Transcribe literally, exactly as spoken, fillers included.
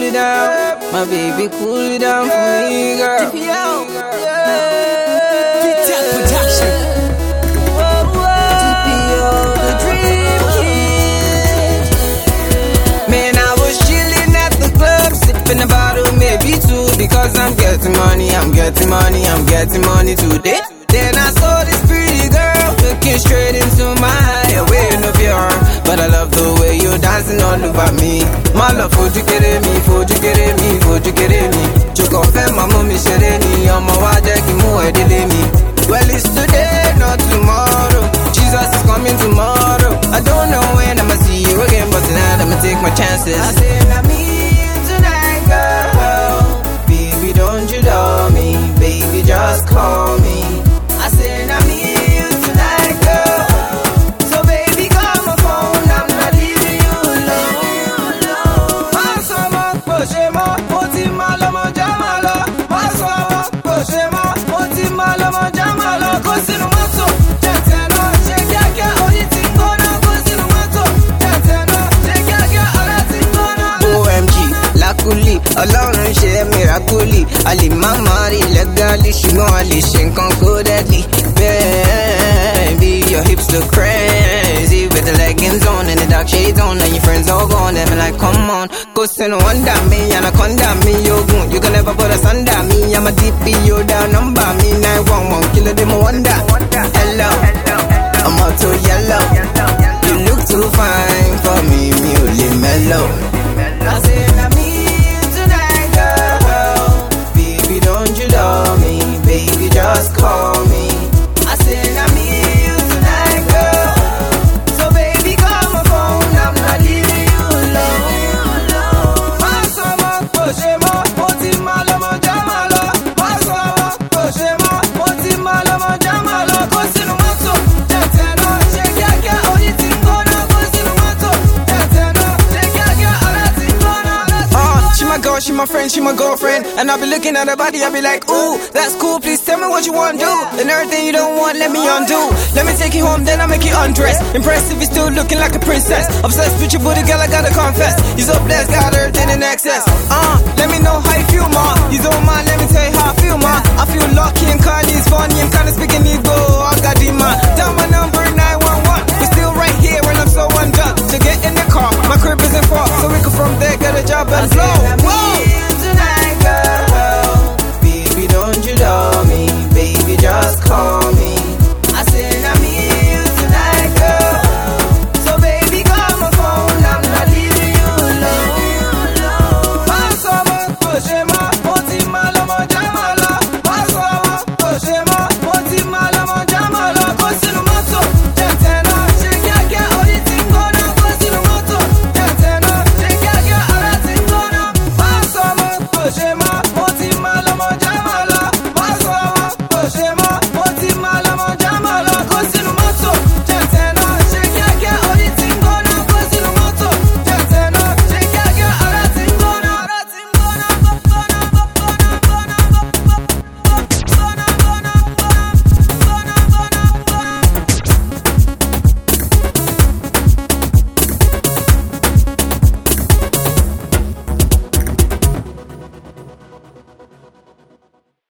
it down. My baby, cool it down for me, girl. T P L, yeah. Big Production. Whoa, whoa. T P L, the Dream King. Man, I was chilling at the club, sipping a bottle, maybe two, because I'm getting money, I'm getting money, I'm getting money today. Then I saw this pretty girl looking straight into my eye, away no fear, but I love the way you're dancing all over me. My love, would you get me, would you get me, would you get me? You confirm my mommy said any, I'm a wajaki mo edele me. Well, it's today, not tomorrow. Jesus is coming tomorrow. I don't know when I'ma see you again, but tonight I'ma take my chances. I say, I'm here tonight, girl. Baby, don't you love me? Baby, just call me. I said I'm here tonight, girl. So baby, call my phone, I'm not leaving you alone. Masama, poshema, moti malama jamala. Masama, poshema, moti malama jamala. Kosinu mato, teteno, chekake, oyiti ngona. Kosinu mato, teteno, chekake, alati ngona. O M G, lakuli, Ọlọ́run ṣe miracle. Ali mamari legally, ṣùgbọ́n a lè ṣe nǹkan kó deadly. Baby, your hips look crazy with the leggings on and the dark shades on, and your friends all gone. They be like, come on, go send wonder me, anaconda me, yo goon. You can never put us under me. I'm a D P, you down number me. nine one one, killer them a wonder. Hello, I'm all too yellow. You look too fine for me, me only mellow. I say, I'm here tonight, girl. Baby, don't you love me? Baby, just call me. I said, I'm here tonight, girl. So baby, call my phone, I'm not leaving you alone. Masama, poshema, moti malama jamala. Masama, poshema, moti malama jamala. Kosinu mato, teteno, chekake, oyiti ngona. Kosinu mato, teteno, chekake, alati ngona. Uh, she my girl, she my friend, she my girlfriend. And I be looking at her body, I be like, ooh, that's cool, please tell me what you want to do. And everything you don't want, let me undo. Let me take you home, then I make you undress. Impressive, you still looking like a princess. Obsessed with your booty, girl, I gotta confess. You so blessed, got everything in excess. Uh, let me know how you feel, ma. You don't mind, let me tell you how I feel, ma. I feel lucky and Carly's funny. I'm kinda speaking Igbo, I got the man. Down my number, nine one one. We're still right here and I'm so undone. To get in the car, my crib isn't far. So we can from there get a job and flow.